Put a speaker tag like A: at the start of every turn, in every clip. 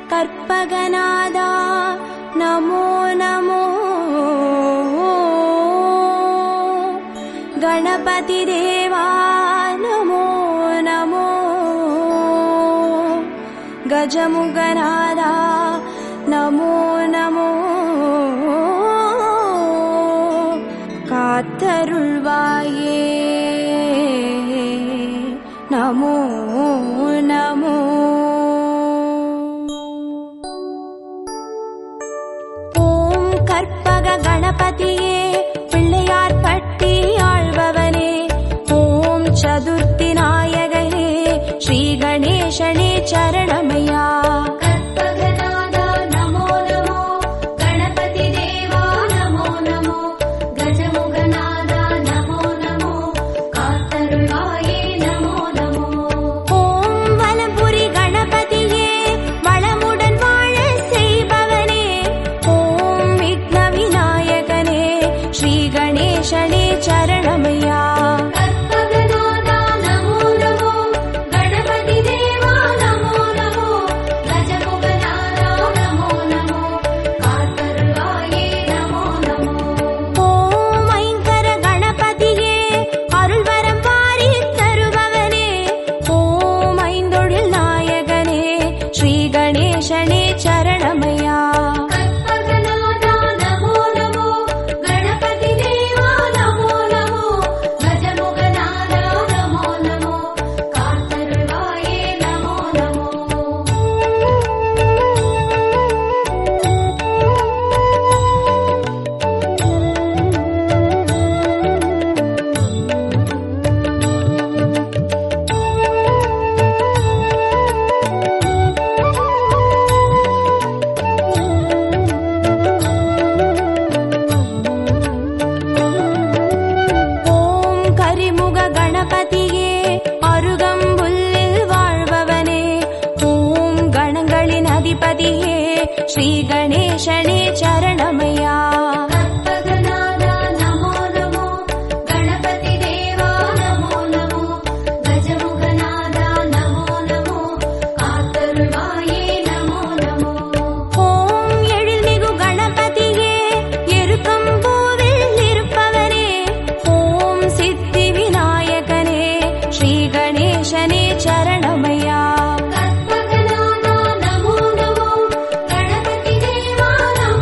A: கற்பகநாதா நமோ நமோ. கணபதி தேவா நமோ நமோ. கஜமுகநாதா நமோ நமோ. காத்தருள்வாயே நமோ நமோ. ஓம் கற்பக கணபதியே பிள்ளையார் பட்டி ஆள்பவனே. ஓம் சதுர்த்தி நாயகனே ஸ்ரீ கணேசனே சரணமையா. கணேசனே சரணமையா. கற்பகநாதா நமோ நமோ. கணபதி தேவா நமோ நமோ. கஜமுகநாதா நமோ நமோ. காத்தருள்வாயே நமோ நமோ. ஓம் ஐங்கர கணபதியே அருள்வரம் வாரி தருபவனே. ஓம் ஐந்தொழில் நாயகனே ஸ்ரீ கணேசனே சரணமையா. கணபதியே அருகம்புல்லில் வாழ்பவனே. ஓம் கணங்களின் அதிபதியே ஸ்ரீ கணேசனே சரணமையா. கற்பகநாதா நமோ நமோ. கணபதி தேவா நமோ நமோ. கஜமுகநாதா நமோ நமோ. காத்தருள்வாயே நமோ நமோ. ஓம் எழில்மிகு கணபதியே எருக்கம்பூவில் இருப்பவனே. ஓம் சித்தி விநாயகனே ஸ்ரீ கணேசனே சரணமையா. கற்பகநாதா நமோ நமோ. கணபதி தேவா நமோ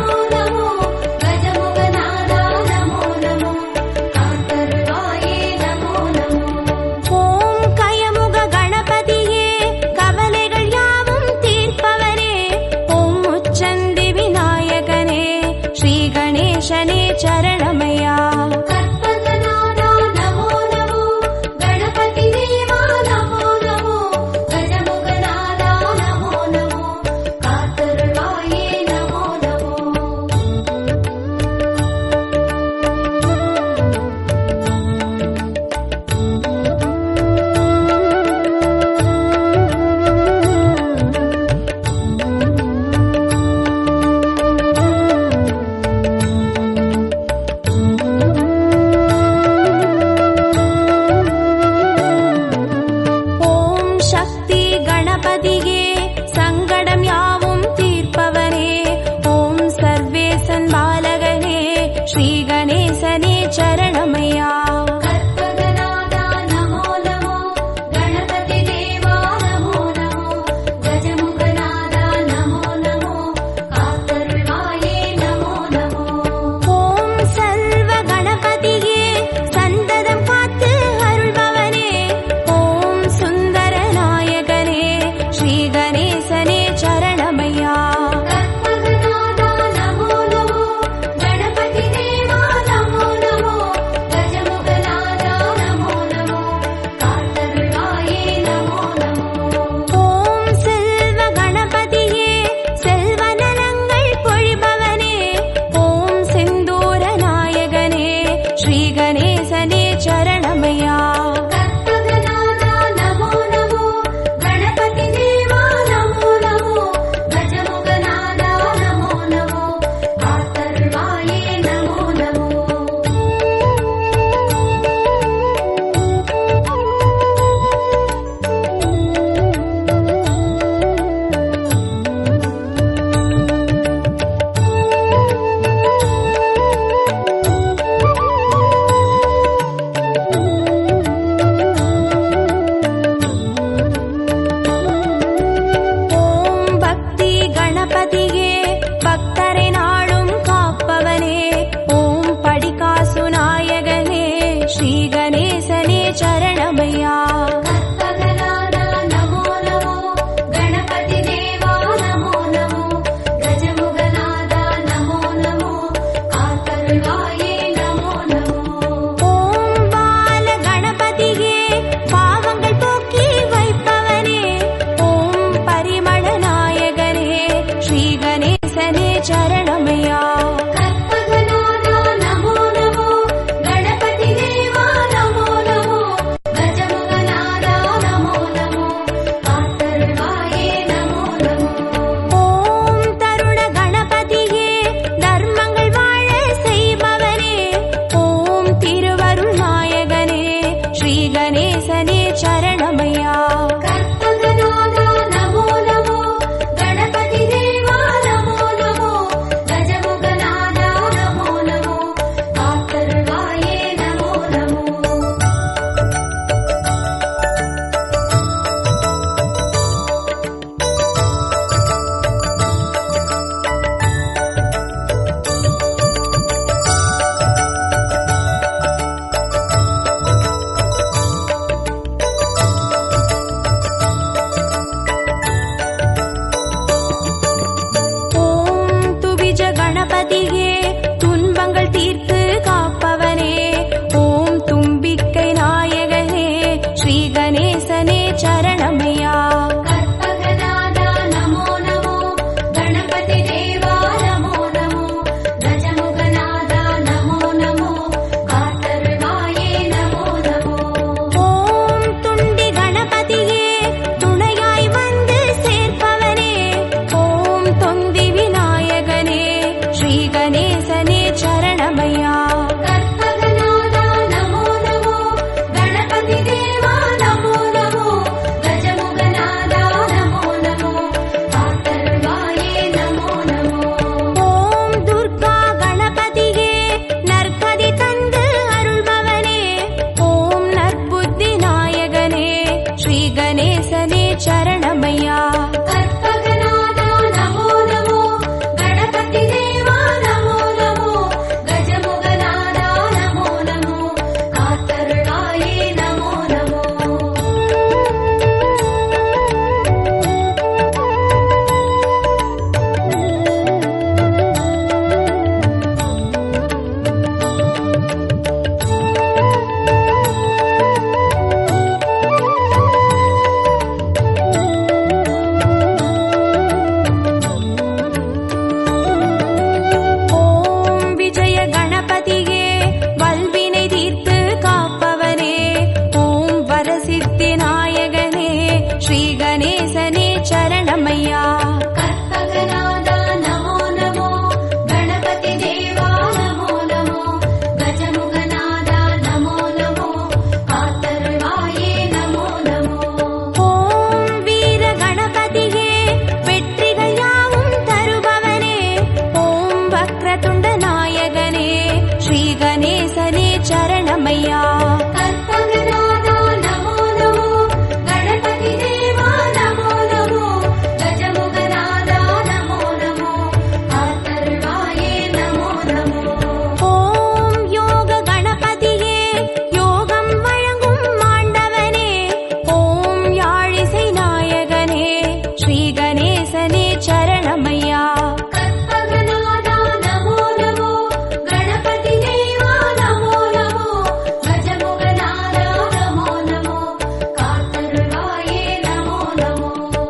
A: श्रीगणेशने चरणमय्या
B: कल्पगनादा नमो नमो गणपति देवा नमो नमो गजमुगनादा नमो नमो कातरुवाये नमो नमो
A: ஓம் வீர கணபதியே வெற்றிகள் யாவும் தருபவனே ஓம் வக்ரதுண்ட நாயகனே ஸ்ரீ கணேசனே சரணமய்யா
B: कल्पगनादा नमो नमो गणपति देवा नमो नमो गजमुगनादा नमो नमो कातरुवाये नमो नमो
A: ஓம் யோக கணபதியே யோகம் வழங்கும் ஆண்டவனே ஓம் யாழிசை நாயகனே ஸ்ரீ கணேசனே சரணமய்யா
B: कल्पगनादा नमो नमो गणपति देवा नमो नमो गजमुगनादा नमो नमो कातरुवाये नमो नमो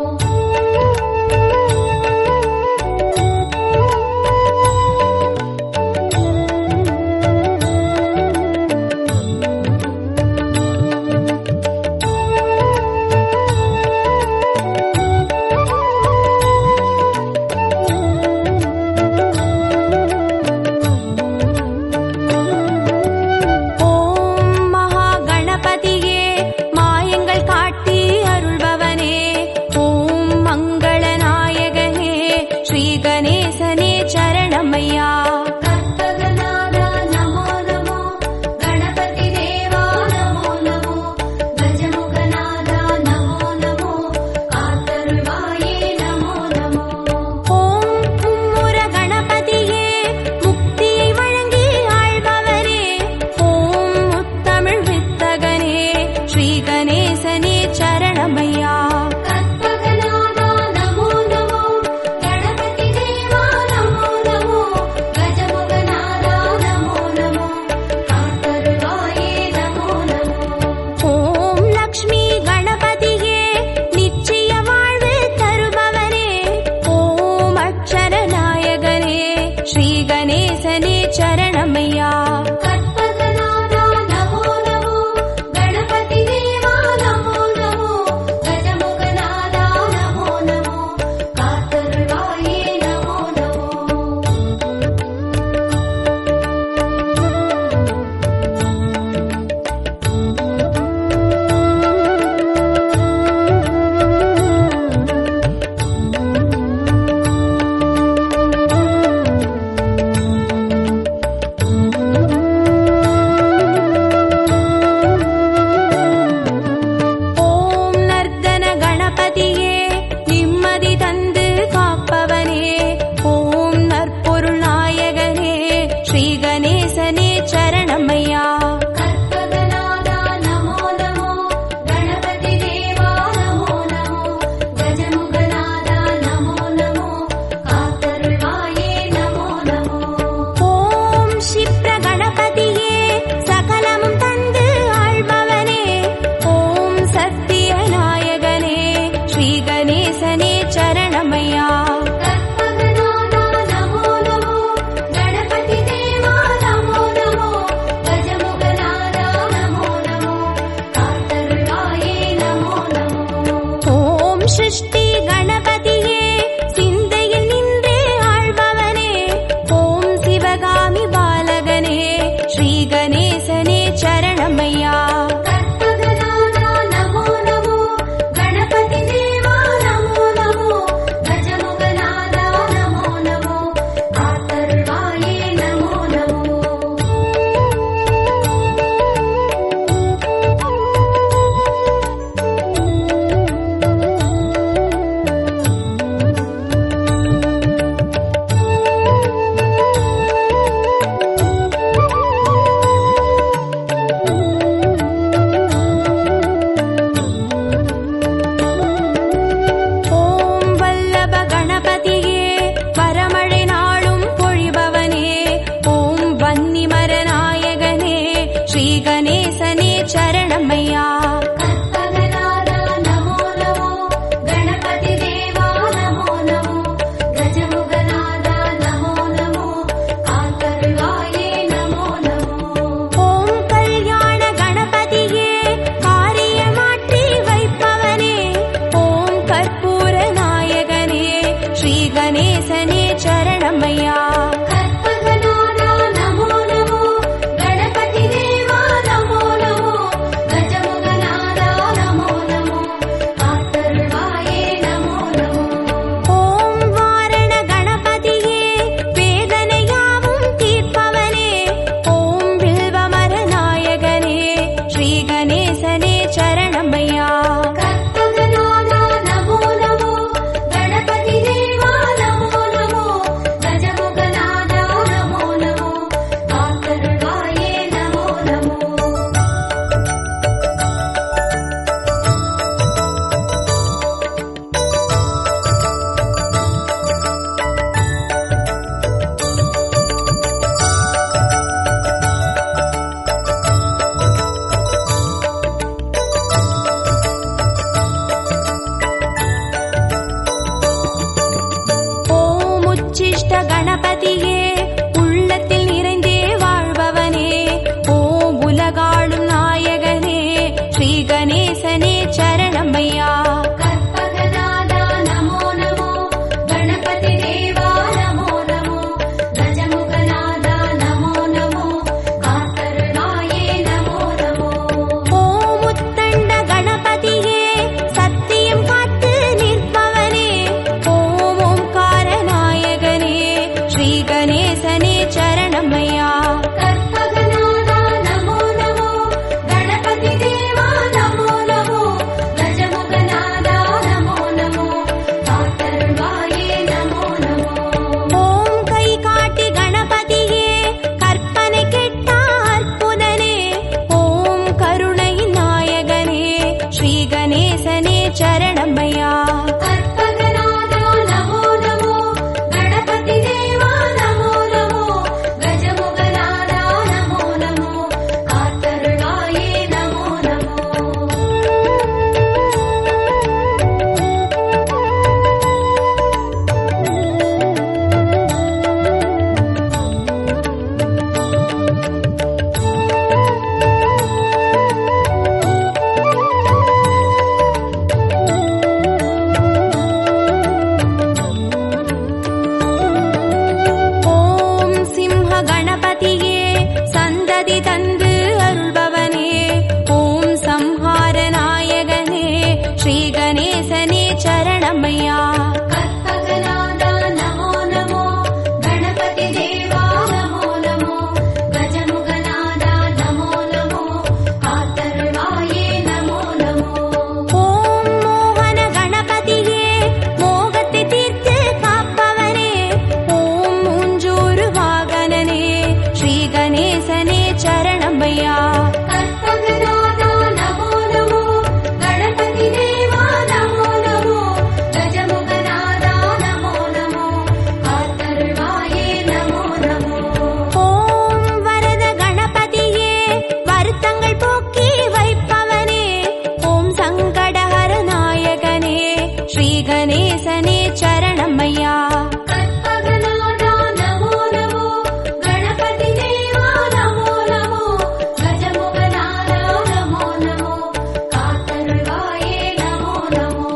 A: ஓம் மகா கணபதியே மாயங்கள் காட்டி அருள்பவனே ஓம் மங்கள நாயகனே ஸ்ரீ கணேசனே சரணமய்யா
B: कल्पगनादा नमो नमो गणपति देवा नमो नमो गजमुगनादा नमो नमो कातरुवाये नमो नमो
A: ஓம் மும்முர கணபதியே முக்தியை வழங்கி ஆள்பவரே ஓம் முத்தமிழ் வித்தகனே ஸ்ரீ கணேசனே சரணமய்யா
B: कल्पगनादा नमो नमो गणपति देवा नमो नमो गजमुगनादा नमो नमो कातरुवाये नमो नमो
A: ஓம் லக்ஷ்மி கணபதியே நிச்சய வாழ்வு தருபவனே ஓம் அக்ஷர நாயகனே ஸ்ரீ கணேசனே சரணமய்யா
B: कल्पगनादा नमो नमो गणपति देवा नमो नमो गजमुगनादा नमो नमो कातरुवाये नमो नमो
A: ஓம் நர்தன கணபதியே நிம்மதி தந்து காப்பவனே ஓம் நற்பொருள் நாயகனே ஸ்ரீ கணேசனே சரணமய்யா
B: कल्पगनादा नमो नमो गणपति देवा नमो नमो गजमुगनादा नमो नमो कातरुवाये नमो नमो
A: ஓம் க்ஷிப்ர கணபதியே சகலமும் தந்து ஆள்பவனே ஓம் சத்திய நாயகனே ஸ்ரீ கணேசனே சரணமய்யா
B: कल्पगनादा नमो नमो गणपति देवा नमो नमो गजमुगनादा नमो नमो कातरुवाये नमो नमो
A: ஓம் சிருஷ்டி கணபதியே சிந்தையில் நின்றே ஆள்பவனே ஓம் சிவகாமி பாலகனே ஸ்ரீ கணேசனே சரணமய்யா
B: कल्पगनादा नमो नमो गणपति देवा नमो नमो गजमुगनादा नमो नमो कातरुवाये नमो नमो
A: கணேசனே சரணமையா.
B: கற்பகநாதா நமோ நமோ, கணபதி தேவா நமோ நமோ, கஜமுகநாதா நமோ நமோ, காத்தருள்வாயே நமோ நமோ.
A: ஓம் வாரண கணபதியே வேதனையாவும் தீர்ப்பவனே, ஓம் வில்வமர நாயகனே ஸ்ரீ கணேசனே சரணமையா.
B: கற்பகநாதா நமோ நமோ, கணபதி தேவா நமோ நமோ, கஜமுகநாதா நமோ நமோ, காத்தருள்வாயே நமோ நமோ.
A: ஓம் உச்சிஷ்ட கணபதியே உள்ளத்தில் நிறைந்தே வாழ்பவனே, ஓம் உலகாளும் நாயகனே ஸ்ரீ கணேசனே சரணமையா.
B: கற்பகநாதா நமோ நமோ, கணபதி தேவா நமோ நமோ, கஜமுகநாதா நமோ நமோ, காத்தருள்வாயே நமோ நமோ.
A: ஓம் உத்தண்ட கணபதியே சத்தியம் காத்து நிற்பவனே, ஓம் ஓம்கார நாயகனே ஸ்ரீ கணேசனே சரணமையா.
B: கற்பகநாதா நமோ நமோ, கணபதி தேவா நமோ நமோ, கஜமுகநாதா நமோ நமோ, காத்தருள்வாயே நமோ நமோ.
A: ஓம் கை காட்டி கணபதியே கற்பனை கெட்டா அற்புதனே, ஓம் கருணை நாயகனே ஸ்ரீ கணேசனே சரணமையா.
B: கற்பகநாதா நமோ நமோ, கணபதி தேவா நமோ நமோ, கஜமுகநாதா நமோ நமோ, காத்தருள்வாயே நமோ நமோ.
A: ஓம் சிம்ஹ கணபதியே சந்ததி தந்து அருள்பவனே, ஓம் சம்ஹார நாயகனே ஸ்ரீ கணேசனே சரணமையா.
B: கற்பகநாதா நமோ நமோ, கணபதி தேவா நமோ நமோ, கஜமுகநாதா நமோ நமோ, காத்தருள்வாயே நமோ நமோ.
A: ஓம் மோகன கணபதியே மோகத்தை தீர்த்து காப்பவனே, ஓம் மூஞ்சூறு வாகனனே ஸ்ரீ கணேசனே சரணமையா.
B: கற்பகநாதா நமோ நமோ, கணபதி தேவா நமோ நமோ, கஜமுகநாதா நமோ நமோ, காத்தருள்வாயே நமோ நமோ.
A: ஓம் வரத கணபதியே வருத்தங்கள் போக்கி வைப்பவனே, ஓம் சங்கடஹர நாயகனே ஸ்ரீ கணேசனே சரணமையா.
B: கற்பகநாதா நமோ நமோ, கணபதி தேவா நமோ நமோ, கஜமுகநாதா நமோ நமோ, காத்தருள்வாயே நமோ நமோ.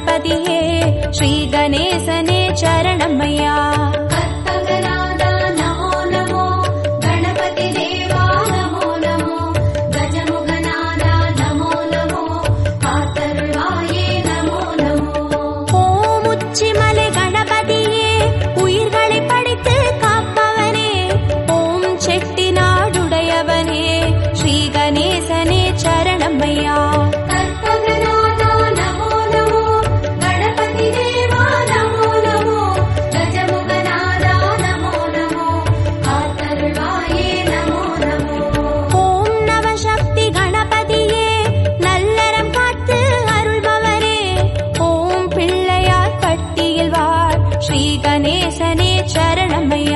A: गणपतिये श्री गणेशने चरणमय्या
B: கற்பகநாதா நமோ நமோ கணபதி தேவா நமோ நமோ கஜமுகநாதா நமோ நமோ காத்தருள்வாயே நமோ நமோ
A: ஓம் உச்சிமலை கணபதியே உயிர்களை படைத்து காப்பவனே ஓம் செட்டிநாடுடையவனே ஸ்ரீ கணேசனே சரணமய்யா
B: கற்பகநாதா நமோ நமோ கணபதி தேவா நமோ நமோ கஜமுகநாதா நமோ நமோ காத்தருள்வாயே நமோ நமோ
A: ஓம் நவசக்தி கணபதியே நல்லறம் காத்து அருள்பவரே ஓம் பிள்ளையார் பட்டியில் வாழ் ஸ்ரீ கணேசனே சரணமய்யா